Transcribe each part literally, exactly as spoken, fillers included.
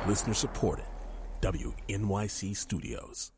Listener supported. W N Y C Studios.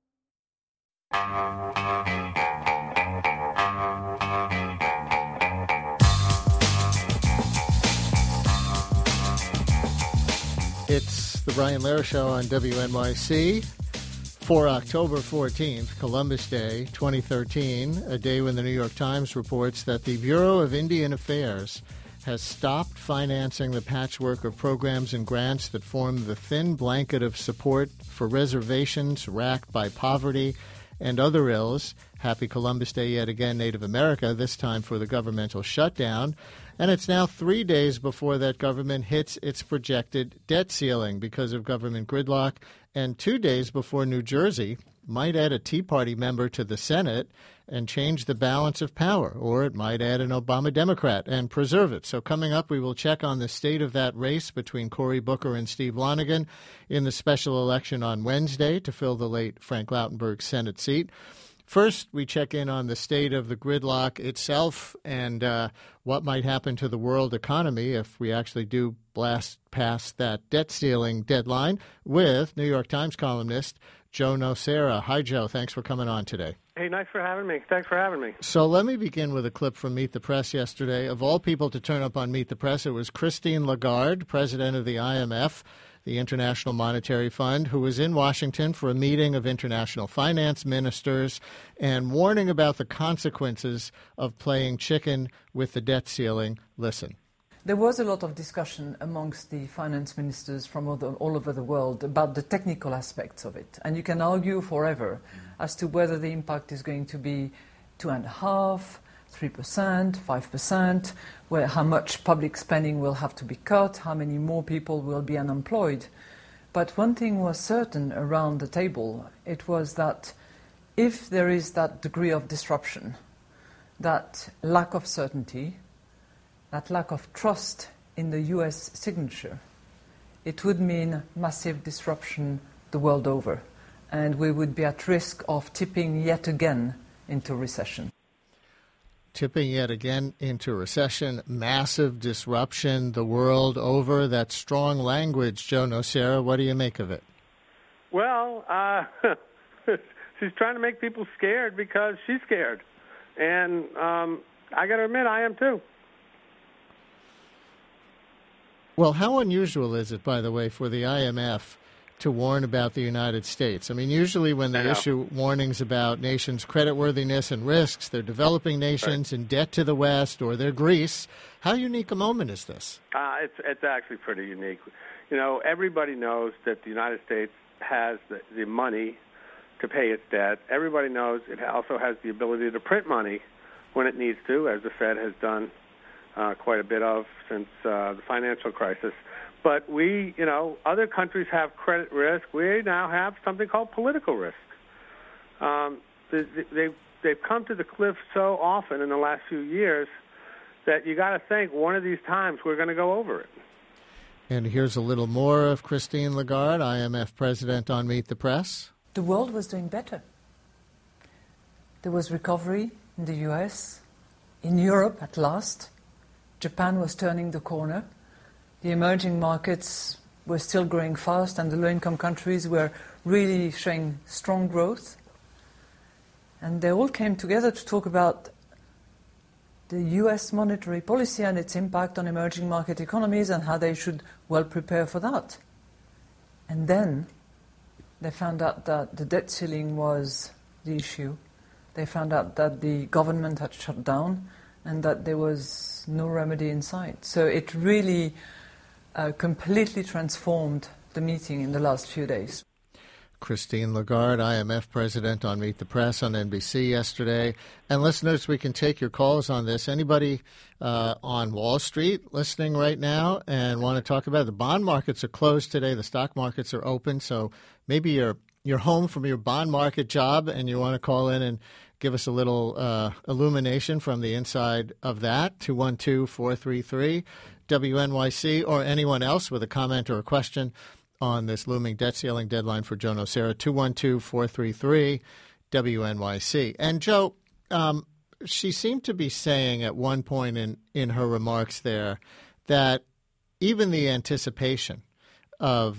It's the Brian Lehrer Show on W N Y C for October fourteenth, Columbus Day, twenty thirteen, a day when the New York Times reports that the Bureau of Indian Affairs has stopped financing the patchwork of programs and grants that form the thin blanket of support for reservations racked by poverty and other ills. Happy Columbus Day yet again, Native America, this time for the governmental shutdown. And it's now three days before that government hits its projected debt ceiling because of government gridlock, and two days before New Jersey might add a Tea Party member to the Senate and change the balance of power, or it might add an Obama Democrat and preserve it. So coming up, we will check on the state of that race between Cory Booker and Steve Lonegan in the special election on Wednesday to fill the late Frank Lautenberg Senate seat. First, we check in on the state of the gridlock itself and uh, what might happen to the world economy if we actually do blast past that debt ceiling deadline with New York Times columnist Joe Nocera. Hi, Joe. Thanks for coming on today. Hey, nice for having me. Thanks for having me. So let me begin with a clip from Meet the Press yesterday. Of all people to turn up on Meet the Press, it was Christine Lagarde, president of the I M F, the International Monetary Fund, who was in Washington for a meeting of international finance ministers and warning about the consequences of playing chicken with the debt ceiling. Listen. There was a lot of discussion amongst the finance ministers from all, the, all over the world about the technical aspects of it. And you can argue forever as to whether the impact is going to be two and a half, three percent, five percent, where how much public spending will have to be cut, how many more people will be unemployed. But one thing was certain around the table. It was that if there is that degree of disruption, that lack of certainty, that lack of trust in the U S signature, it would mean massive disruption the world over. And we would be at risk of tipping yet again into recession. Tipping yet again into recession, massive disruption the world over. That's strong language, Joe Nocera. What do you make of it? Well, uh, she's trying to make people scared because she's scared. And um, I got to admit, I am too. Well, how unusual is it, by the way, for the I M F to warn about the United States? I mean, usually when they issue warnings about nations' creditworthiness and risks, they're developing nations right. in debt to the West, or they're Greece. How unique a moment is this? Uh, it's it's actually pretty unique. You know, everybody knows that the United States has the, the money to pay its debt. Everybody knows it also has the ability to print money when it needs to, as the Fed has done uh, quite a bit of since uh, the financial crisis. But we, you know, other countries have credit risk. We now have something called political risk. Um, they, they've, they've come to the cliff so often in the last few years that you got to think one of these times we're going to go over it. And here's a little more of Christine Lagarde, I M F president, on Meet the Press. The world was doing better. There was recovery in the U S, in Europe at last. Japan was turning the corner. The emerging markets were still growing fast, and the low-income countries were really showing strong growth. And they all came together to talk about the U S monetary policy and its impact on emerging market economies and how they should well prepare for that. And then they found out that the debt ceiling was the issue. They found out that the government had shut down and that there was no remedy in sight. So it really uh, completely transformed the meeting in the last few days. Christine Lagarde, I M F president, on Meet the Press on N B C yesterday. And listeners, we can take your calls on this. Anybody uh, on Wall Street listening right now and want to talk about it? The bond markets are closed today. The stock markets are open. So maybe you're, you're home from your bond market job and you want to call in and give us a little uh, illumination from the inside of that. two one two, four three three, W N Y C, or anyone else with a comment or a question on this looming debt ceiling deadline for Joe Nocera, two one two, four three three, W N Y C. And, Joe, um, she seemed to be saying at one point in, in her remarks there that even the anticipation of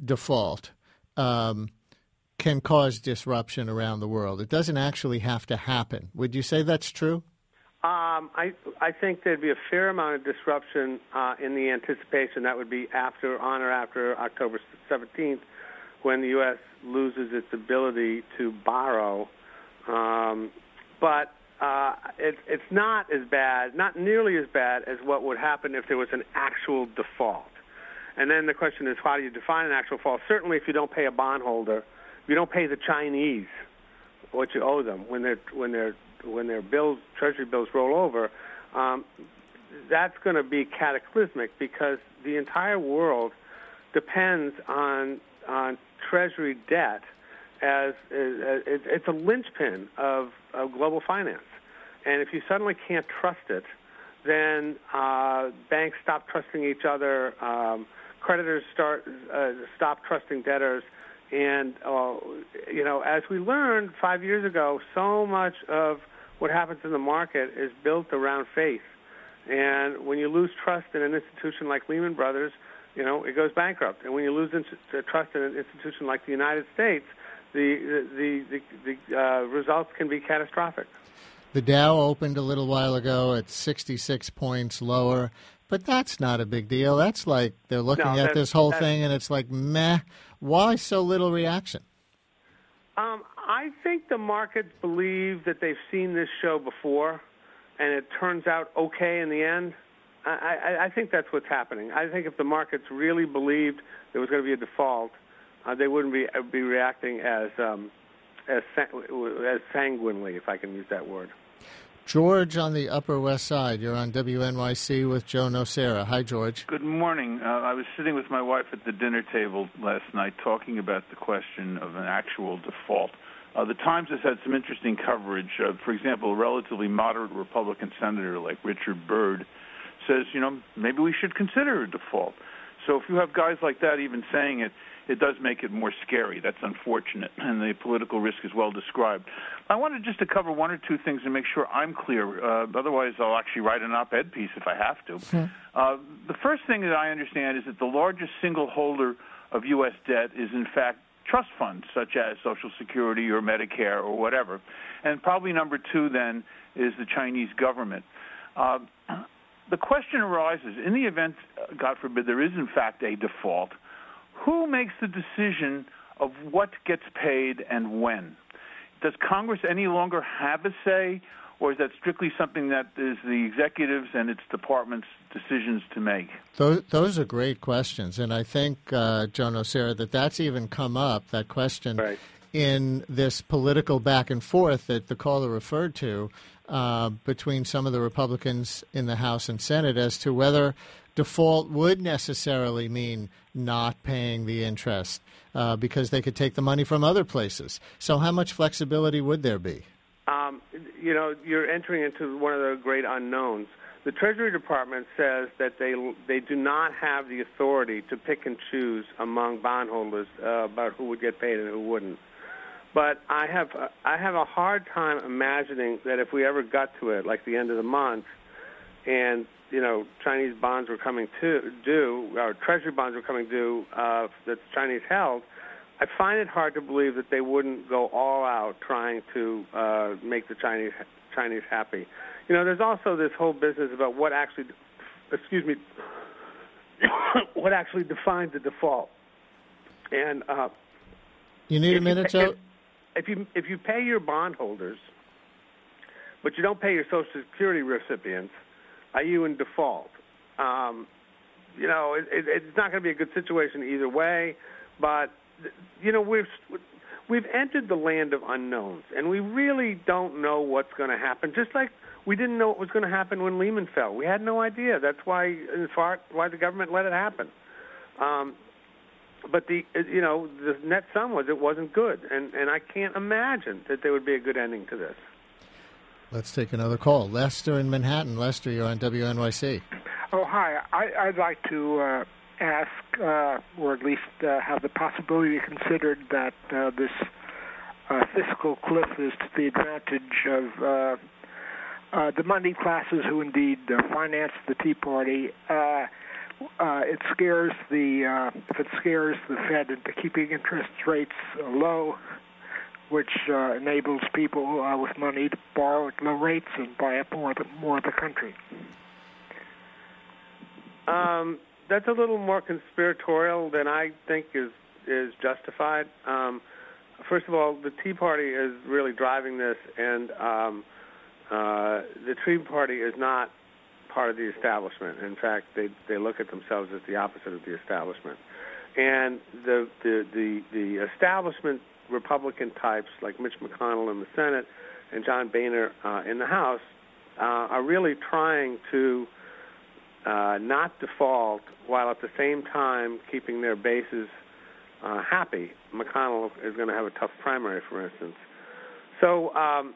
default um, can cause disruption around the world. It doesn't actually have to happen. Would you say that's true? Um, I I think there'd be a fair amount of disruption uh, in the anticipation that would be after, on or after October seventeenth, when the U S loses its ability to borrow. Um, but uh, it, it's not as bad, not nearly as bad as what would happen if there was an actual default. And then the question is, how do you define an actual default? Certainly, if you don't pay a bondholder, if you don't pay the Chinese what you owe them when they're when they're when their bills, Treasury bills roll over, um, that's going to be cataclysmic because the entire world depends on on Treasury debt as, as it's a linchpin of, of global finance. And if you suddenly can't trust it, then uh, banks stop trusting each other, um, creditors start uh, stop trusting debtors. And, uh, you know, as we learned five years ago, so much of what happens in the market is built around faith. And when you lose trust in an institution like Lehman Brothers, you know, it goes bankrupt. And when you lose in- trust in an institution like the United States, the the the, the uh, results can be catastrophic. The Dow opened a little while ago at sixty-six points lower, but that's not a big deal. That's like they're looking no, at this whole thing, and it's like, meh, why so little reaction? Um, I think the markets believe that they've seen this show before, and it turns out okay in the end. I, I, I think that's what's happening. I think if the markets really believed there was going to be a default, uh, they wouldn't be be reacting as um, as as sanguinely, if I can use that word. George on the Upper West Side. You're on W N Y C with Joe Nocera. Hi, George. Good morning. Uh, I was sitting with my wife at the dinner table last night talking about the question of an actual default. Uh, the Times has had some interesting coverage. Uh, for example, a relatively moderate Republican senator like Richard Byrd says, you know, maybe we should consider a default. So if you have guys like that even saying it, it does make it more scary. That's unfortunate, and the political risk is well described. I wanted just to cover one or two things and make sure I'm clear. Uh, otherwise, I'll actually write an op-ed piece if I have to. Hmm. Uh, the first thing that I understand is that the largest single holder of U S debt is, in fact, trust funds, such as Social Security or Medicare or whatever. And probably number two, then, is the Chinese government. Uh, the question arises, in the event, God forbid, there is, in fact, a default, who makes the decision of what gets paid and when? Does Congress any longer have a say, or is that strictly something that is the executives and its departments' decisions to make? Those, those are great questions, and I think, uh, Joe Nocera, that that's even come up, that question, right, in this political back and forth that the caller referred to uh, between some of the Republicans in the House and Senate as to whether default would necessarily mean not paying the interest uh, because they could take the money from other places. So how much flexibility would there be? Um, you know, you're entering into one of the great unknowns. The Treasury Department says that they they do not have the authority to pick and choose among bondholders uh, about who would get paid and who wouldn't. But I have uh, I have a hard time imagining that if we ever got to it, like the end of the month, and you know Chinese bonds were coming to due, or Treasury bonds were coming due uh, that the Chinese held, I find it hard to believe that they wouldn't go all out trying to uh, make the Chinese Chinese happy. You know, there's also this whole business about what actually, excuse me, what actually defines the default. And uh, you need a minute, Joe. If you if you pay your bondholders, but you don't pay your Social Security recipients, are you in default? Um, you know, it, it, it's not going to be a good situation either way. But you know, we've we've entered the land of unknowns, and we really don't know what's going to happen. Just like we didn't know what was going to happen when Lehman fell, we had no idea. That's why, in part, why the government let it happen. Um, But the you know the net sum was it wasn't good, and and I can't imagine that there would be a good ending to this. Let's take another call. Lester in Manhattan. Lester, you're on W N Y C. Oh, hi. I, I'd like to uh, ask, uh, or at least uh, have the possibility considered that uh, this uh, fiscal cliff is to the advantage of uh, uh, the money classes who indeed uh, financed the Tea Party. Uh, uh, it scares the uh, if it scares the Fed into keeping interest rates uh, low, which uh, enables people uh, with money to borrow at low rates and buy up more of the, more of the country. Um, that's a little more conspiratorial than I think is is justified. Um, first of all, the Tea Party is really driving this, and um, uh, the Tea Party is not part of the establishment. In fact, they they look at themselves as the opposite of the establishment. And the the the, the establishment Republican types like Mitch McConnell in the Senate and John Boehner uh, in the House uh, are really trying to uh, not default while at the same time keeping their bases uh, happy. McConnell is going to have a tough primary, for instance. So, um,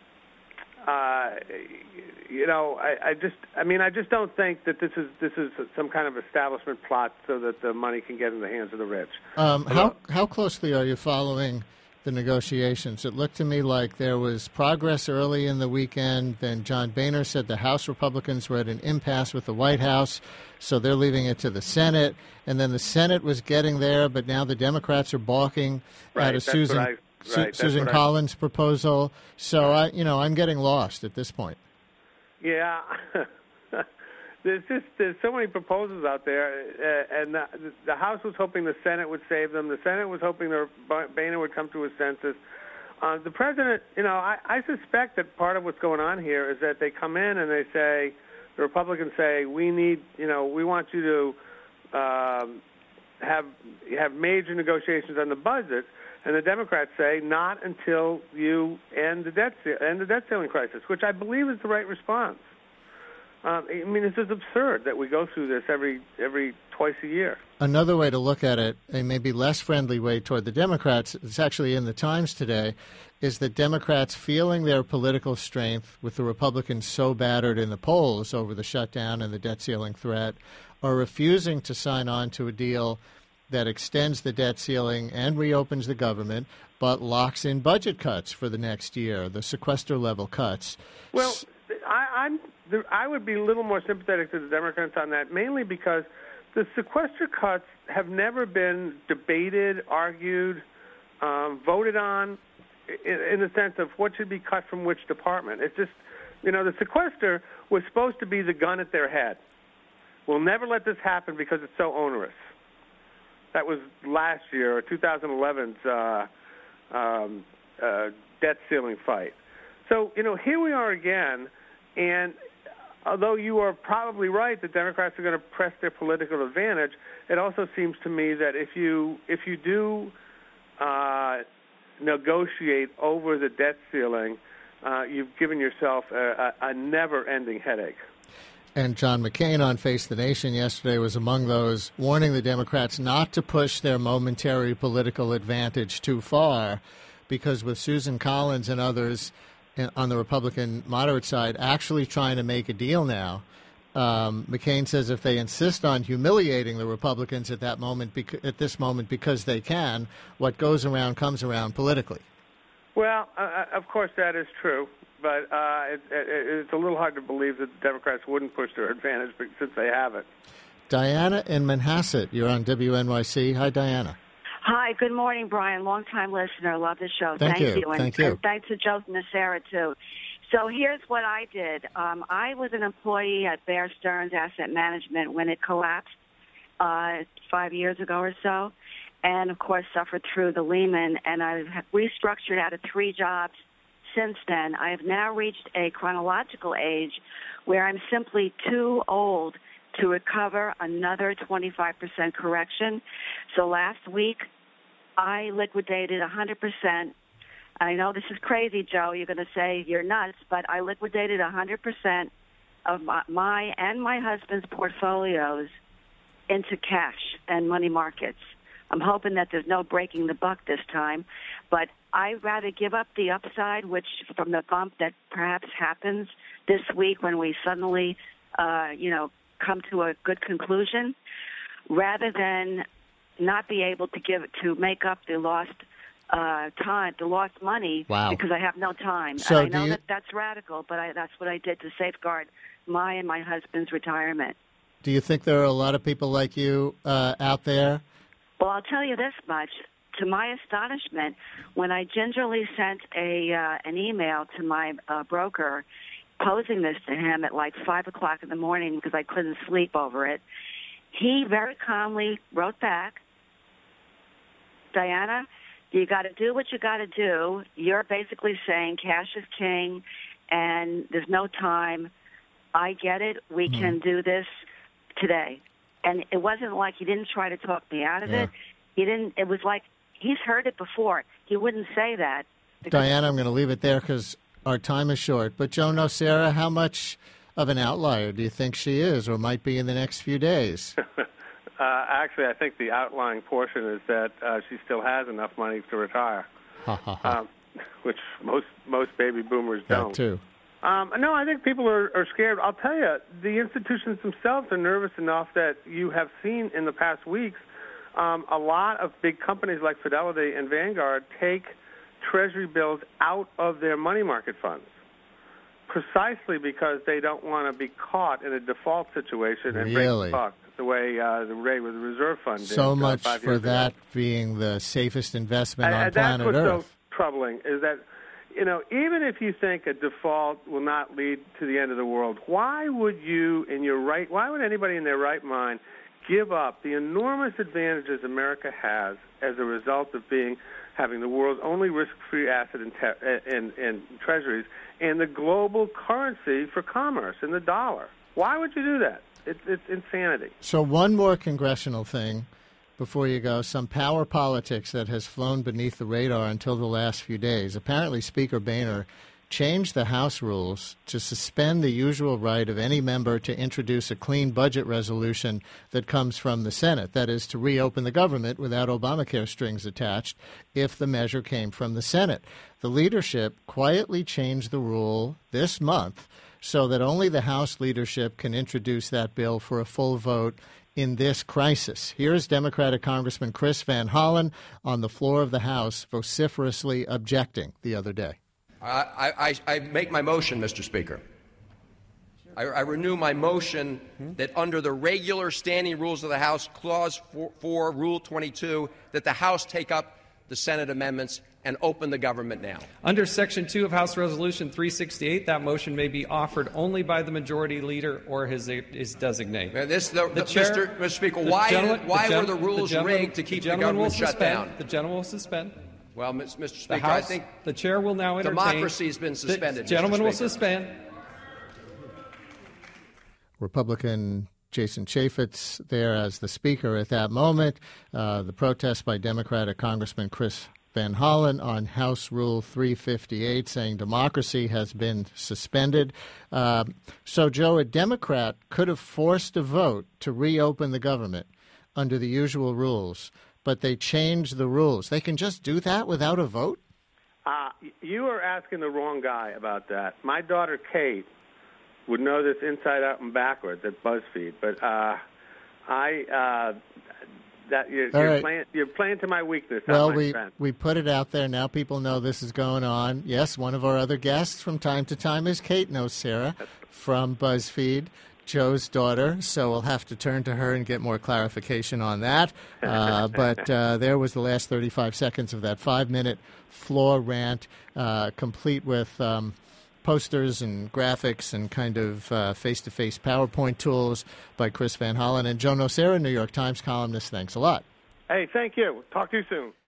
uh, you know, I, I just, I mean, I just don't think that this is this is some kind of establishment plot so that the money can get in the hands of the rich. Um, how how closely are you following the negotiations? It looked to me like there was progress early in the weekend. Then John Boehner said the House Republicans were at an impasse with the White House, so they're leaving it to the Senate. And then the Senate was getting there, but now the Democrats are balking right, at a Susan I, Su- right, Susan Collins I, proposal. So I, you know, I'm getting lost at this point. Yeah. There's just there's so many proposals out there, uh, and the, the House was hoping the Senate would save them. The Senate was hoping the Boehner would come to a sensus. Uh, the president, you know, I, I suspect that part of what's going on here is that they come in and they say, the Republicans say, we need, you know, we want you to um, have have major negotiations on the budget, and the Democrats say, not until you end the debt end the debt ceiling crisis, which I believe is the right response. Um, I mean, this is absurd that we go through this every every twice a year. Another way to look at it, a maybe less friendly way toward the Democrats, it's actually in the Times today, is that Democrats feeling their political strength with the Republicans so battered in the polls over the shutdown and the debt ceiling threat are refusing to sign on to a deal that extends the debt ceiling and reopens the government, but locks in budget cuts for the next year, the sequester level cuts. Well, I, I'm I would be a little more sympathetic to the Democrats on that, mainly because the sequester cuts have never been debated, argued, um, voted on in, in the sense of what should be cut from which department. It's just, you know, the sequester was supposed to be the gun at their head. We'll never let this happen because it's so onerous. That was last year, or twenty eleven's uh, um, uh, debt ceiling fight. So, you know, here we are again, and although you are probably right that Democrats are going to press their political advantage, it also seems to me that if you if you do uh, negotiate over the debt ceiling, uh, you've given yourself a, a, a never-ending headache. And John McCain on Face the Nation yesterday was among those warning the Democrats not to push their momentary political advantage too far, because with Susan Collins and others on the Republican moderate side actually trying to make a deal now, um, McCain says if they insist on humiliating the Republicans at that moment, bec- at this moment, because they can, what goes around comes around politically. Well, uh, of course that is true, but uh, it, it, it's a little hard to believe that the Democrats wouldn't push their advantage since they have it. Diana in Manhasset, you're on W N Y C. Hi, Diana. Hi, good morning, Brian. Long-time listener. Love the show. Thank, Thank you. you. And, Thank you. And thanks to Joe Nacera, too. So here's what I did. Um, I was an employee at Bear Stearns Asset Management when it collapsed uh, five years ago or so, and, of course, suffered through the Lehman, and I've restructured out of three jobs since then. I have now reached a chronological age where I'm simply too old to recover another twenty-five percent correction. So last week, I liquidated one hundred percent. I know this is crazy, Joe. You're going to say you're nuts, but I liquidated one hundred percent of my, my and my husband's portfolios into cash and money markets. I'm hoping that there's no breaking the buck this time, but I'd rather give up the upside, which from the bump that perhaps happens this week when we suddenly, uh, you know, come to a good conclusion, rather than not be able to give to make up the lost uh, time, the lost money, wow. because I have no time. So and I know you... that that's radical, but I, that's what I did to safeguard my and my husband's retirement. Do you think there are a lot of people like you uh, out there? Well, I'll tell you this much. To my astonishment, when I gingerly sent a uh, an email to my uh, broker posing this to him at like five o'clock in the morning because I couldn't sleep over it, he very calmly wrote back, Diana, you got to do what you got to do. You're basically saying cash is king and there's no time. I get it. We mm. can do this today. And it wasn't like he didn't try to talk me out of yeah. it. He didn't. It was like he's heard it before. He wouldn't say that. Diana, I'm going to leave it there because our time is short. But Joe Nocera, how much of an outlier do you think she is or might be in the next few days? Uh, actually, I think the outlying portion is that uh, she still has enough money to retire, ha, ha, ha. Um, which most most baby boomers don't. That too. Um, no, I think people are, are scared. I'll tell you, the institutions themselves are nervous enough that you have seen in the past weeks um, a lot of big companies like Fidelity and Vanguard take Treasury bills out of their money market funds, precisely because they don't want to be caught in a default situation and really? break the buck. The way uh, the way with the reserve fund did. So much uh, for that ago. being the safest investment and, on and planet that's what's Earth. So troubling is that, you know, even if you think a default will not lead to the end of the world, why would you, in your right, why would anybody in their right mind give up the enormous advantages America has as a result of being having the world's only risk-free asset in, te- in, in treasuries and the global currency for commerce in the dollar? Why would you do that? It's, it's insanity. So one more congressional thing before you go, some power politics that has flown beneath the radar until the last few days. Apparently, Speaker Boehner changed the House rules to suspend the usual right of any member to introduce a clean budget resolution that comes from the Senate, that is, to reopen the government without Obamacare strings attached if the measure came from the Senate. The leadership quietly changed the rule this month so that only the House leadership can introduce that bill for a full vote in this crisis. Here's Democratic Congressman Chris Van Hollen on the floor of the House vociferously objecting the other day. I, I, I make my motion, Mister Speaker. I, I renew my motion hmm? that under the regular standing rules of the House, Clause four, four, Rule twenty-two, that the House take up the Senate amendments and open the government now. Under Section two of House Resolution three sixty-eight, that motion may be offered only by the majority leader or his, his designate. Now this, the, the the, chair, Mister Mister Speaker, why, why the were the rules the rigged to keep the, the government shut suspend, down? The gentleman will suspend. Well, Mister Speaker, the House, I think the chair will now entertain. Democracy has been suspended. The gentleman will Mister suspend. Republican Jason Chaffetz there as the speaker at that moment. Uh, the protest by Democratic Congressman Chris Van Hollen on House Rule three fifty-eight saying democracy has been suspended. Uh, so, Joe, a Democrat could have forced a vote to reopen the government under the usual rules, but they changed the rules. They can just do that without a vote? Uh, you are asking the wrong guy about that. My daughter, Kate, would know this inside out and backwards at BuzzFeed, but uh, I... Uh, That you're, you're, right. playing, you're playing to my weakness. Well, my we friend. we put it out there. Now people know this is going on. Yes, one of our other guests from time to time is Kate Nocera from BuzzFeed, Joe's daughter. So we'll have to turn to her and get more clarification on that. Uh, but uh, there was the last thirty-five seconds of that five-minute floor rant, uh, complete with um, posters and graphics and kind of uh, face-to-face PowerPoint tools by Chris Van Hollen and Joe Nocera, New York Times columnist. Thanks a lot. Hey, thank you. Talk to you soon.